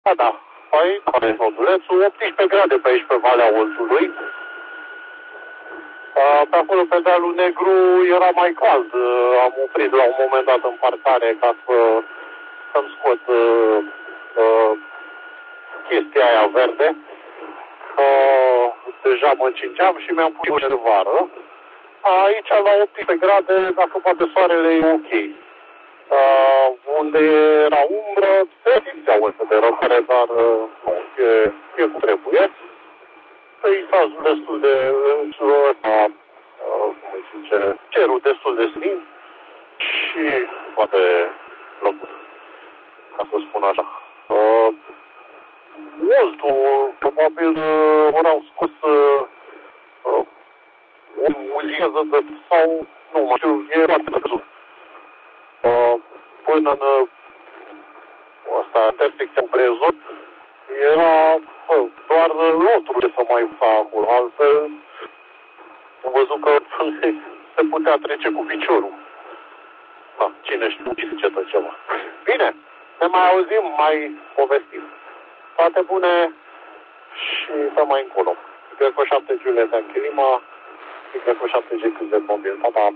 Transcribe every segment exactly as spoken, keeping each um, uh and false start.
Da, da. Păi, care Nodulețul, optsprezece grade pe aici, pe Valea Oltului. Pe acolo, pe dealul Negru, era mai cald. Am oprit la un moment dat în parcare ca să, să-mi scot uh, uh, chestia aia verde. Uh, deja mă încingeam și mi-am pus de vară. Aici, la optsprezece grade, dacă poate soarele e ok. Uh, unde era umbră, se simțea un de răcare, dar uh, e, e cum trebuie. Peisajul destul de ăsta, uh, cum îi zice, cerul destul de senin și poate plăcut, ca să spun așa. Uh, Oltul, probabil, uh, ori au scos uh, uh, o uzină de sau, nu mai știu, e foarte căzut. Uh, până în uh, asta, intersecția Brezot, era uh, doar lotul ce să mai fac acolo, altfel am văzut că se putea trece cu piciorul. Da, cine știu ce zice ceva. Bine, ne mai auzim, mai povestim. Toate bune și să mai încolo. Y șapte Juliet Anchilima, Y șapte G cât de mobil. Pa, pa.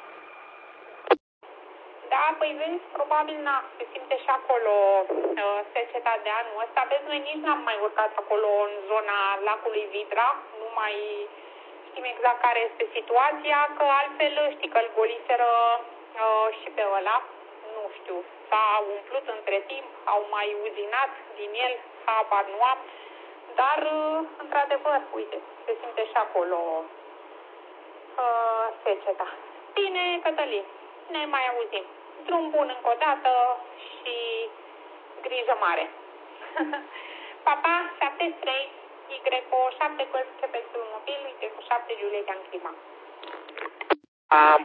Da, păi vezi, probabil na, se simte și acolo uh, seceta de anul ăsta. Vezi, noi nici n-am mai urcat acolo în zona lacului Vidra, nu mai știm exact care este situația, că altfel știi că îl goliseră uh, și pe ăla, nu știu, s-a umplut între timp, au mai uzinat din el, habar nu am, dar uh, într-adevăr, uite, se simte și acolo uh, seceta. Bine, Cătălin, ne mai auzim. Drum bun încă o dată și grijă mare. Papa, șapte trei, Y șapte Golf Quebec mobil, Y șapte Juliet în clima. Um.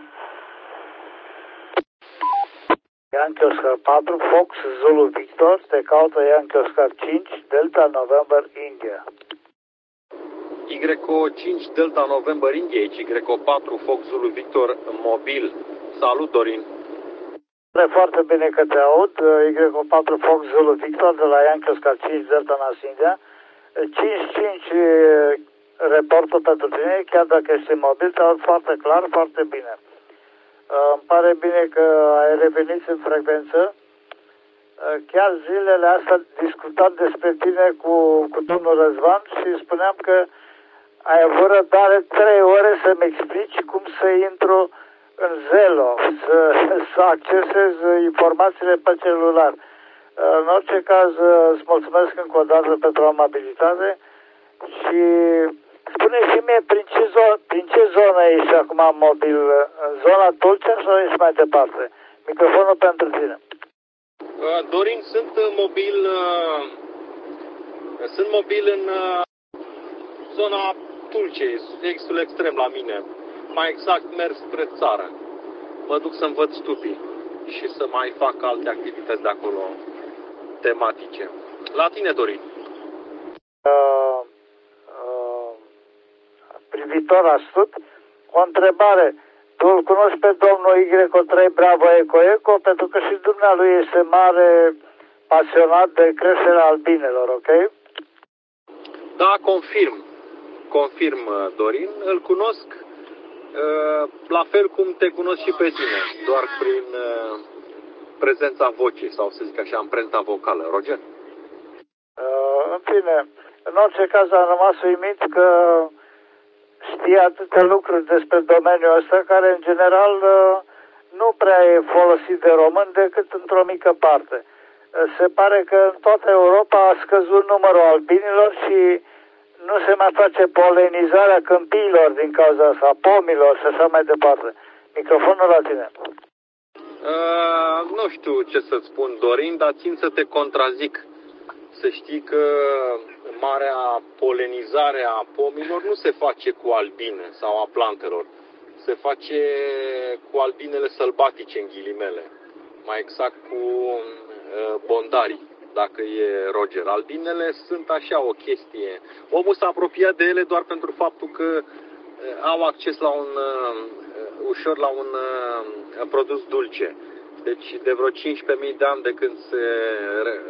Yankee Oscar patru, Fox, Zulu Victor, te caută Yankee Oscar cinci, Delta November India. Y cinci, Delta November India, Y patru, Fox, Zulu Victor, mobil. Salut, Dorin. Foarte bine că te aud. Y patru, Fox, Zulu Victor, de la Yankee Oscar cinci, Delta Nas India. cinci cinci, reportul pentru tine, chiar dacă ești mobil, te aud foarte clar, foarte bine. Îmi pare bine că ai revenit în frecvență. Chiar zilele astea discutam despre tine cu, cu domnul Răzvan și spuneam că ai avut răbdare trei ore să-mi explici cum să intru în Zelo, să, să accesez informațiile pe celular. În orice caz, îți mulțumesc încă o dată pentru amabilitate și spune și mie prin ce, zonă, prin ce zonă ești acum mobil, în zona Tulcea sau ești mai departe? Microfonul pentru tine. Dorin, sunt mobil, sunt mobil în zona Tulcei, sud-estul extrem la mine. Mai exact merg spre țară. Mă duc să învăț stupii și să mai fac alte activități de acolo tematice. La tine, Dorin. Uh, uh, privitor la stud, o întrebare. Tu îl cunoști pe domnul Y trei Bravo Eco Eco pentru că și dumnealui este mare pasionat de creșterea albinelor, ok? Da, confirm. Confirm, Dorin. Îl cunosc uh, la fel cum te cunosc și pe tine, doar prin uh, prezența vocii, sau să zic așa, amprenta vocală. Roger? Uh, în fine, în orice caz am rămas uimit că știe atâtea lucruri despre domeniul ăsta, care în general uh, nu prea e folosit de român decât într-o mică parte. Uh, se pare că în toată Europa a scăzut numărul albinilor și nu se mai face polenizarea câmpiilor din cauza asta, pomilor și așa mai departe. Microfonul la tine. Uh, nu știu ce să-ți spun, Dorin, dar țin să te contrazic. Să știi că marea polenizare a pomilor nu se face cu albine sau a plantelor. Se face cu albinele sălbatice, în ghilimele. Mai exact cu uh, bondarii, dacă e Roger. Albinele sunt așa o chestie. Omul s-a apropiat de ele doar pentru faptul că uh, au acces la un uh, ușor la un uh, produs dulce. Deci de vreo cincisprezece mii de ani de când se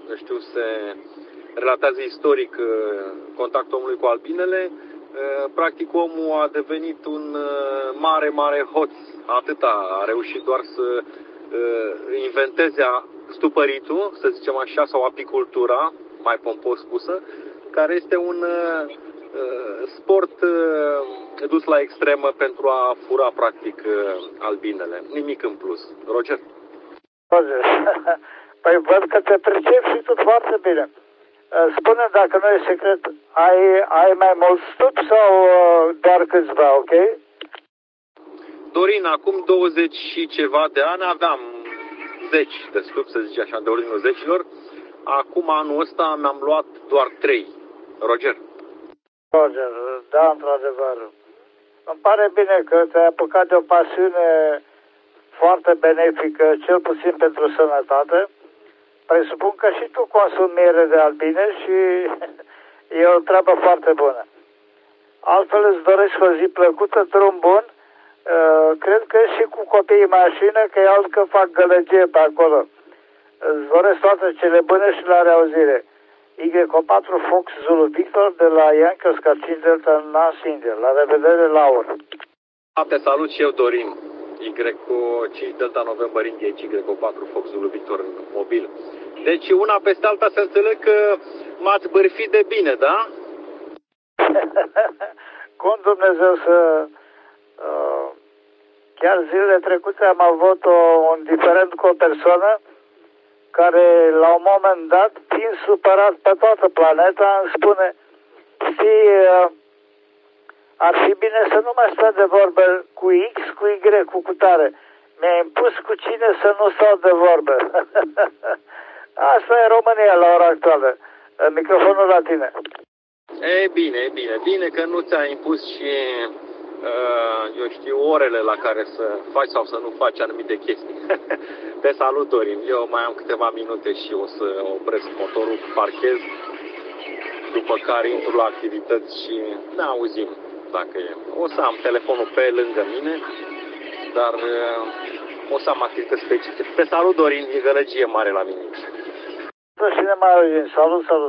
nu știu, se relatează istoric contactul omului cu albinele, practic omul a devenit un mare, mare hoț. Atâta a reușit doar să inventeze stupăritul, să zicem așa, sau apicultura, mai pompos spusă, care este un sport dus la extremă pentru a fura, practic, albinele. Nimic în plus. Roger? Roger, păi văd că te pricepi și tu foarte bine. Spune dacă nu e secret, ai, ai mai mulți stupi sau doar câțiva, ok? Dorin, acum douăzeci și ceva de ani aveam zeci de stupi, să zic așa, de ordinul zecilor. Acum, anul ăsta, mi-am luat doar trei. Roger? Roger, da, într-adevăr. Îmi pare bine că te-ai apucat de o pasiune foarte benefică, cel puțin pentru sănătate. Presupun că și tu consumi miere de albine și e o treabă foarte bună. Altfel îți doresc o zi plăcută, drum bun. Uh, cred că și cu copiii în mașină, că e alt că fac gălăgie pe acolo. Îți doresc toate cele bune și la reauzire. Y patru Fox Zulu Victor de la Yankee Oscar cinci Delta Nancy India. La revedere, Laura. Te salut și eu, Dorin. Y cinci Delta November India, Y patru Fox Zulu Victor în mobil. Deci una peste alta să înțeleg că m-ați bârfit de bine, da? Cum Dumnezeu să... Uh, chiar zilele trecute am avut o, un diferent cu o persoană care la un moment dat, fiind supărat pe toată planeta, îmi spune: știi, uh, ar fi bine să nu mai stau de vorbă cu X, cu Y, cu cutare. Mi-a impus cu cine să nu stau de vorbă. Asta e România la ora actuală. Microfonul la tine. E bine, e bine. Bine că nu ți-a impus și, uh, eu știu, orele la care să faci sau să nu faci anumite chestii. Te salut, Dorin. Eu mai am câteva minute și o să opresc motorul, parchez, după care intru la activități și ne auzim. Dacă e. O să am telefonul pe lângă mine, dar uh, o să am activități specifice. Te salut, Dorin. E gălăgie mare la mine. Și ne mai auzim. Salut, salut.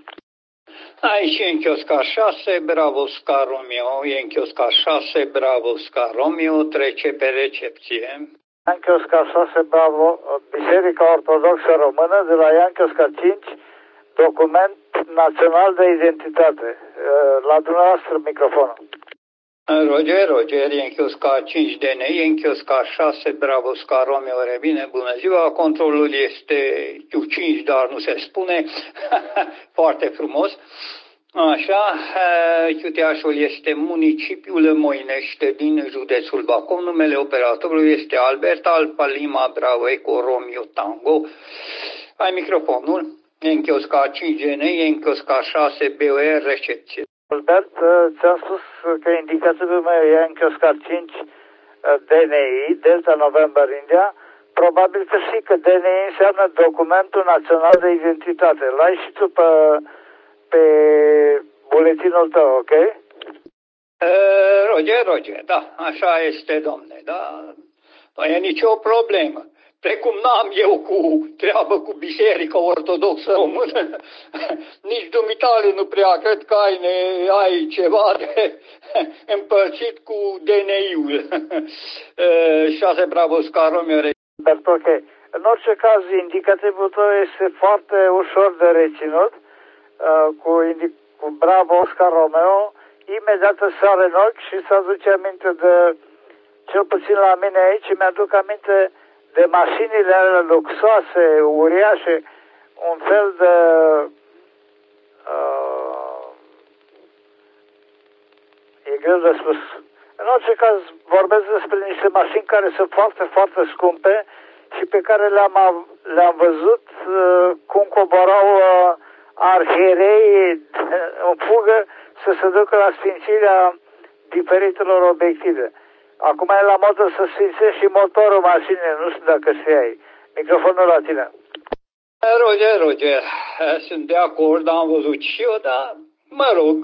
Aici e în Chiosca șase, Bravo Oscar Romeo, e în Chiosca șase, Bravo Oscar Romeo, trece pe recepție. În Chiosca șase, Bravo, Biserica Ortodoxă Română, de la Ian Chiosca cinci, document național de identitate. La dumneavoastră microfonul. Roger, Roger, e în Chiosca cinci D N I, e în Chiosca șase, Bravo Oscar Romeo, revine, bună ziua, controlul este Q cinci, dar nu se spune, foarte frumos. Așa, Chiuteașul este municipiul Moinește din județul Bacău, numele operatorului este Albert Alfa Lima Bravo Eco Romeo Tango. Ai microfonul, e în Chiosca cinci D N I, e în Chiosca șase, B O R, recepție. Albert, ți-am spus că indicativul meu e în Chiosca cinci D N I, Delta November India. Probabil că știi că D N I înseamnă documentul național de identitate. L-ai și tu pe, pe buletinul tău, ok? Uh, Roger, Roger, da, așa este, domne, da. Nu e nicio problemă. Precum n-am eu cu treabă cu Biserica Ortodoxă Română, nici dumitale nu prea cred că ai, ne, ai ceva de împărțit cu D N I-ul. șase Bravo Oscar Romeo. Ok. În orice caz, indicativul tău este foarte ușor de reținut. Cu, cu Bravo Oscar Romeo, imediat îți sare în ochi și să aduce aminte de, cel puțin la mine aici, mi-aduc aminte de mașinile alea luxoase, uriașe, un fel de uh, e greu de spus. În orice caz, vorbesc despre niște mașini care sunt foarte, foarte scumpe și pe care le-am, le-am văzut uh, cum coborau uh, arhierei în fugă să se ducă la sfințirea diferitelor obiective. Acum e la modă să sfințești și motorul mașinii, nu știu dacă știai. Microfonul la tine. Roger, Roger, sunt de acord, am văzut și eu, dar mă rog,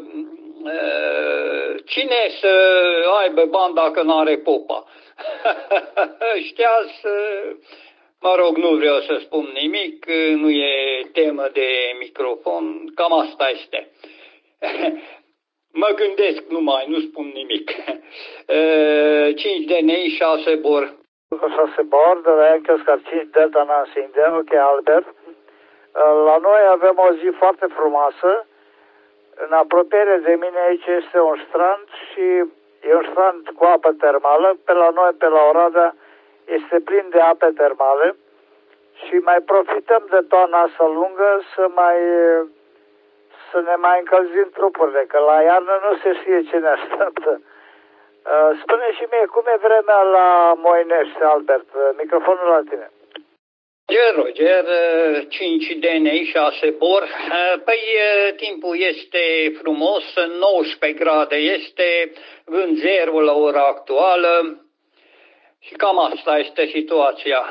cine să aibă bani dacă nu are popa? Știa să Mă rog, nu vreau să spun nimic, nu e temă de microfon, cam asta este. Mă gândesc numai, nu spun nimic. cinci D N I, șase bor. șase bor, de la Yankee Oscar cinci Delta Nancy India, ok, Albert. La noi avem o zi foarte frumoasă. În apropiere de mine aici este un strand și e un strand cu apă termală. Pe la noi, pe la Oradea, este plin de ape termale și mai profităm de toamna asta lungă să mai să ne mai încălzim trupurile, că la iarnă nu se știe ce ne așteaptă. Spune și mie, cum e vremea la Moinești, Albert? Microfonul la tine. Roger, Roger, cinci D N I, șase bor. Păi timpul este frumos, nouăsprezece grade este, vânt zero la ora actuală și cam asta este situația.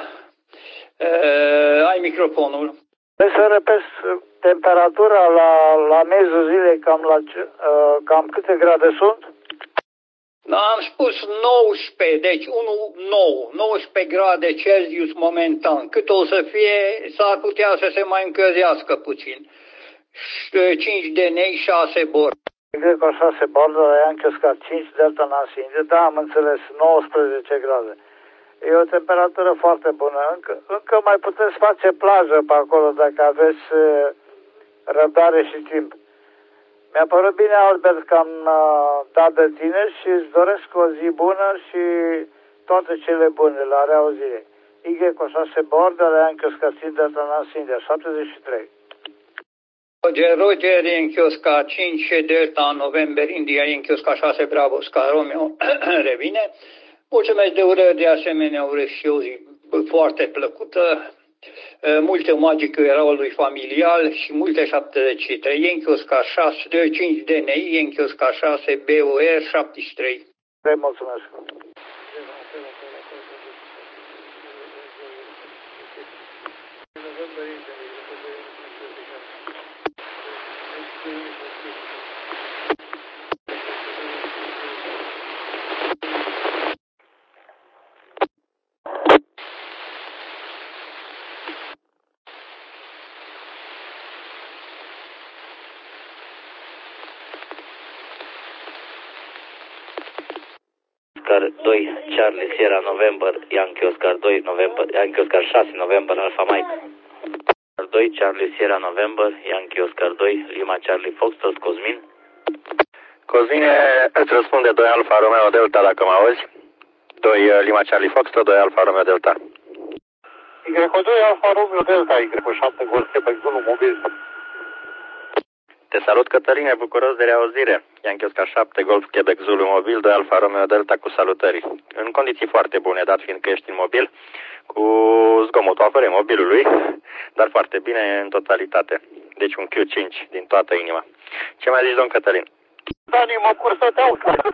Ai microfonul. Trebuie să repezi temperatura la, la mezul zilei, cam, la, cam câte grade sunt? Am spus nouăsprezece, deci unu nouă, nouăsprezece grade Celsius momentan. Cât o să fie, s-ar putea să se mai încălzească puțin. cinci D N I, șase bor. Greco șase bor, de la Yankee Oscar cinci Delta Nancy India, da, am înțeles, nouăsprezece grade. E o temperatură foarte bună. Încă, încă mai puteți face plajă pe acolo dacă aveți răbdare și timp. Mi-a părut bine, Albert, că am uh, dat de tine și îți doresc o zi bună și toate cele bune la reauzire. Y cu șase bord de la Yankee Oscar cinci Delta Nancy India, șaptezeci și trei. Roger, Roger, Yankee Oscar cinci Delta November India, Yankee Oscar șase Bravo Oscar Romeo revine. Mulțumesc de urări, de asemenea urez și eu zi foarte plăcută. Multe magică erau lui familial și multe șaptezeci și trei, Yankee Oscar șase, cinci D N I, Yankee Oscar șase, B O R șaptezeci și trei. Vă mulțumesc. Oscar doi, Charlie Sierra November, Yankee Oscar doi, November, Yankee Oscar șase, November, Alpha Mike. doi, Charlie Sierra November, Yankee Oscar doi, Lima Charlie Foxtrot, Cosmin. Cosmine, îți răspunde doi Alfa Romeo Delta, dacă mă auzi. doi Lima Charlie Foxtrot, doi Alfa Romeo Delta. Y doi Alfa Romeo Delta, Y șapte Golf Quebec Zulu mobil. Te salut, Cătăline, bucuros de reauzire. Yankee Oscar șapte Golf Quebec Zulu mobil, doi Alfa Romeo Delta cu salutări. În condiții foarte bune, dat fiind că ești în mobil, cu zgomotul afară mobilului, dar foarte bine în totalitate. Deci un Q cinci din toată inima. Ce mai zici, domn Cătălin? Dani, mă cur să te aud.